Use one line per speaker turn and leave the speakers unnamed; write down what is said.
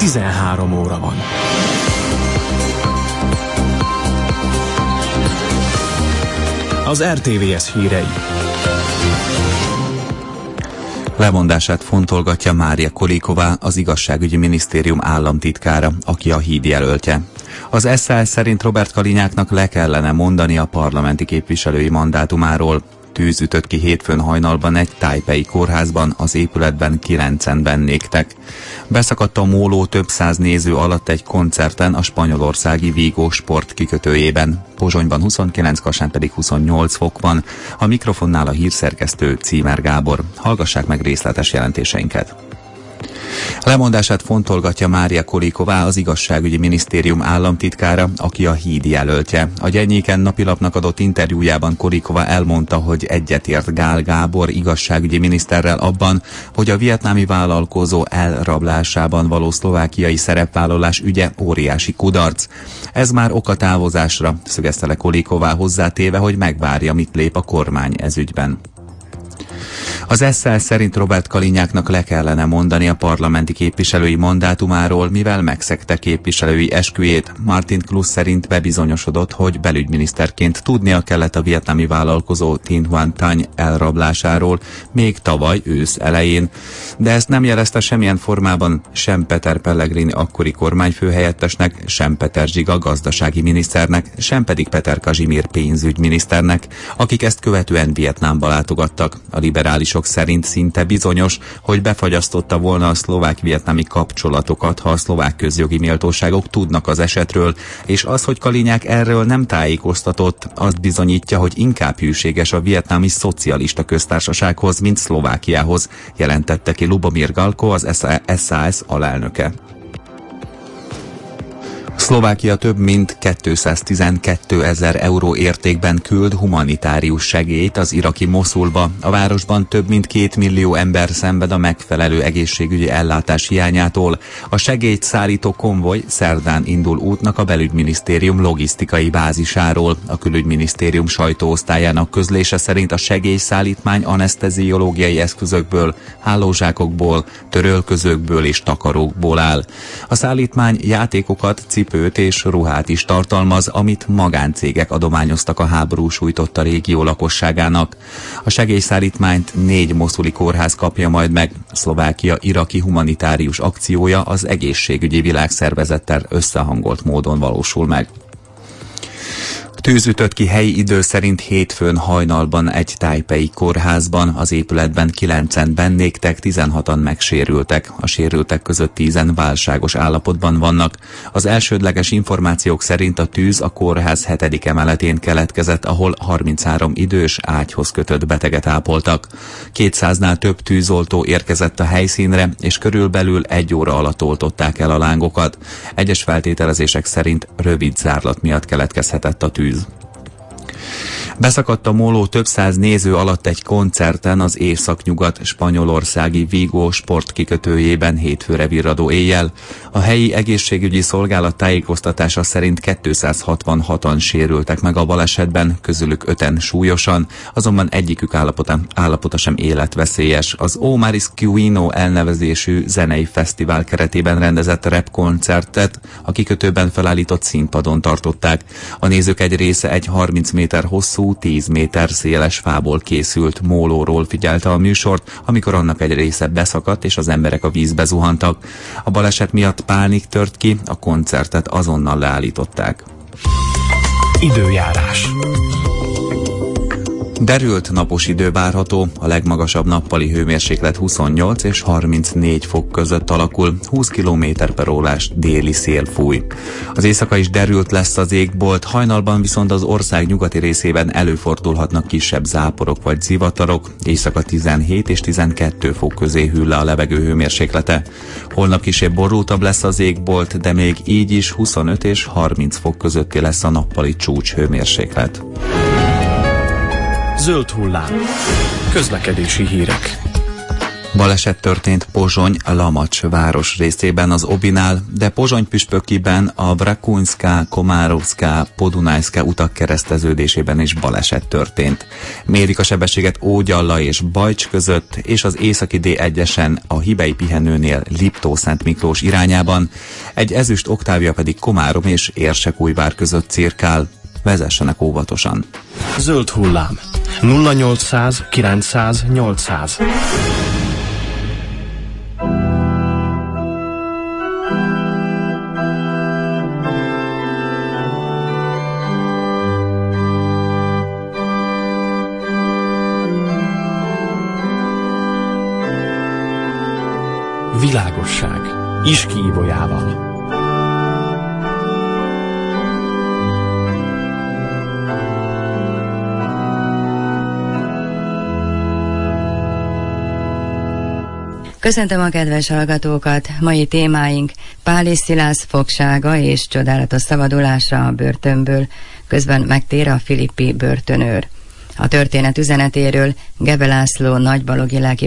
13 óra van. Az RTVS hírei.
Lemondását fontolgatja Mária Kolíková, az igazságügyi minisztérium államtitkára, aki a híd jelöltje. Az SAS szerint Robert Kalinyáknak le kellene mondani a parlamenti képviselői mandátumáról. Tűz ütött ki hétfőn hajnalban egy tájpei kórházban, az épületben 9-en bennégtek. Beszakadt a móló több száz néző alatt egy koncerten a spanyolországi Vigo sport kikötőjében. Pozsonyban 29, Kassán pedig 28 fok van. A mikrofonnál a hírszerkesztő Címer Gábor. Hallgassák meg részletes jelentéseinket. Lemondását fontolgatja Mária Kolíková, az igazságügyi minisztérium államtitkára, aki a híd jelöltje. A Gyenyéken napilapnak adott interjújában Kolíková elmondta, hogy egyetért Gál Gábor igazságügyi miniszterrel abban, hogy a vietnámi vállalkozó elrablásában való szlovákiai szerepvállalás ügye óriási kudarc. Ez már ok a távozásra, szögezte le Kolíková, hozzátéve, hogy megvárja, mit lép a kormány ez ügyben. Az SZL szerint Robert Kalinyáknak le kellene mondani a parlamenti képviselői mandátumáról, mivel megszegte képviselői esküjét. Martin Klusz szerint bebizonyosodott, hogy belügyminiszterként tudnia kellett a vietnámi vállalkozó Tin Huan Thanh elrablásáról még tavaly ősz elején. De ezt nem jelezte semmilyen formában sem Peter Pellegrini akkori kormányfőhelyettesnek, sem Peter Zsiga gazdasági miniszternek, sem pedig Peter Kazsimír pénzügyminiszternek, akik ezt követően Vietnámba látogattak. A liberálisok szerint szinte bizonyos, hogy befagyasztotta volna a szlovák-vietnámi kapcsolatokat, ha a szlovák közjogi méltóságok tudnak az esetről, és az, hogy Kalinyák erről nem tájékoztatott, azt bizonyítja, hogy inkább hűséges a vietnámi szocialista köztársasághoz, mint Szlovákiához, jelentette ki Lubomír Galko, az SAS alelnöke. Szlovákia több mint 212 000 euró értékben küld humanitárius segélyt az iraki Moszulba. A városban több mint 2 millió ember szenved a megfelelő egészségügyi ellátás hiányától. A segélyt szállító konvoj szerdán indul útnak a belügyminisztérium logisztikai bázisáról. A külügyminisztérium sajtóosztályának közlése szerint a segélyszállítmány aneszteziológiai eszközökből, hálózsákokból, törölközőkből és takarókból áll. A szállítmány játékokat, cipőt és ruhát is tartalmaz, amit magáncégek adományoztak a háború sújtotta régió lakosságának. A segélyszállítmányt 4 moszuli kórház kapja majd meg. Szlovákia iraki humanitárius akciója az egészségügyi világszervezettel összehangolt módon valósul meg. Tűz ütött ki helyi idő szerint hétfőn hajnalban egy tájpei kórházban, az épületben 9-en bennégtek, 16-an megsérültek. A sérültek között 10-en válságos állapotban vannak. Az elsődleges információk szerint a tűz a kórház 7. emeletén keletkezett, ahol 33 idős ágyhoz kötött beteget ápoltak. 200-nál több tűzoltó érkezett a helyszínre, és körülbelül 1 óra alatt oltották el a lángokat. Egyes feltételezések szerint rövid zárlat miatt keletkezhetett a tűz. Beszakadt a móló több száz néző alatt egy koncerten az északnyugat spanyolországi Vigo sport kikötőjében hétfőre virradó éjjel. A helyi egészségügyi szolgálat tájékoztatása szerint 266-an sérültek meg a balesetben, közülük 5-en súlyosan, azonban egyikük állapota sem életveszélyes. Az O Maris Quino elnevezésű zenei fesztivál keretében rendezett rap koncertet a kikötőben felállított színpadon tartották. A nézők egy része egy 30 méter hosszú, 10 méter széles fából készült mólóról figyelte a műsort, amikor annak egy része beszakadt, és az emberek a vízbe zuhantak. A baleset miatt pánik tört ki, a koncertet azonnal leállították.
Időjárás.
Derült napos idő várható, a legmagasabb nappali hőmérséklet 28 és 34 fok között alakul, 20 km/órás déli szél fúj. Az éjszaka is derült lesz az égbolt, hajnalban viszont az ország nyugati részében előfordulhatnak kisebb záporok vagy zivatarok, éjszaka 17 és 12 fok közé hűl le a levegő hőmérséklete. Holnap kisebb borultabb lesz az égbolt, de még így is 25 és 30 fok közötti lesz a nappali csúcs hőmérséklet.
Zöld hullám. Közlekedési hírek.
Baleset történt Pozsony-Lamacs város részében az Obinál, de Pozsony-püspökiben a Vrakuńska-Komárovská-Podunajská utak kereszteződésében is baleset történt. Mérik a sebességet Ógyalla és Bajcs között, és az északi D1-esen a hibei pihenőnél Liptó-Szent Miklós irányában, egy ezüst Oktávia pedig Komárom és Érsekújvár között cirkál. Vezessenek óvatosan.
Zöld hullám. 0800 900 800. Világosság. Iski Ibolyával.
Köszöntöm a kedves hallgatókat! Mai témáink Pális Szilász fogsága és csodálatos szabadulása a börtönből, közben megtér a filippi börtönőr. A történet üzenetéről Gebe László nagybalogi lelki